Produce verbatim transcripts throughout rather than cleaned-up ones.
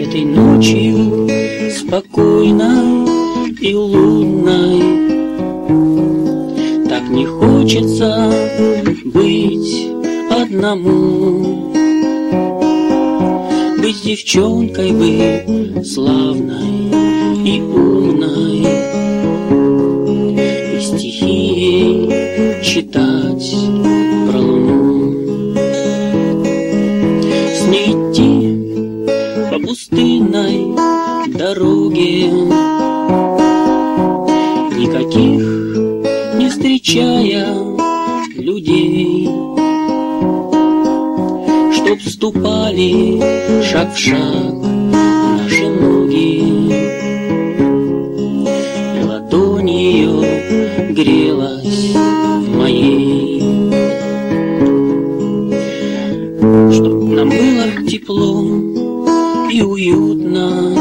Этой ночью спокойной и лунной так не хочется быть одному. Быть с девчонкой бы славной и умной, и стихи ей читать про луну. С ней идти по пустынной дороге, никаких не встречая людей, чтоб ступали шаг в шаг наши ноги, и ладонь ее грелась в моей. Чтоб нам было тепло и уютно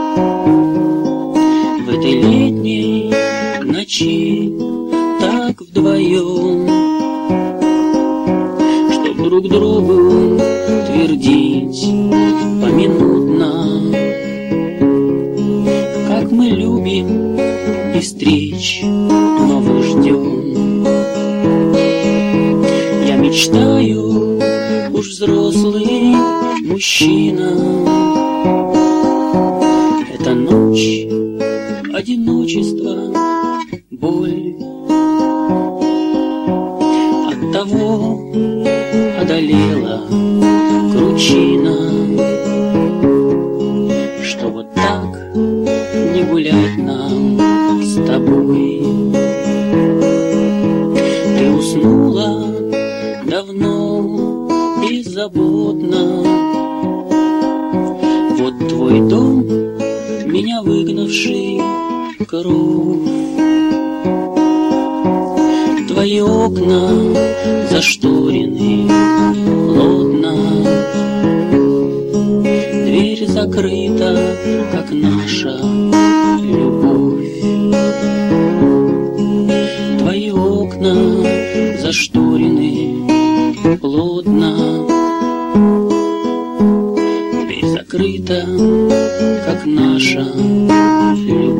в этой летней ночи, так вдвоем, чтоб друг другу твердить поминутно, как мы любим и встреч новых ждем. Я мечтаю, уж взрослый мужчина, эта ночь одиночество, боль от того одолела кручина, что вот так не гулять нам с тобой. Ты уснула давно, беззаботно, вот твой дом, меня выгнавший кров. Твои окна зашторены плотно, дверь закрыта, как наша любовь. Твои окна зашторены плотно, дверь закрыта, как наша любовь.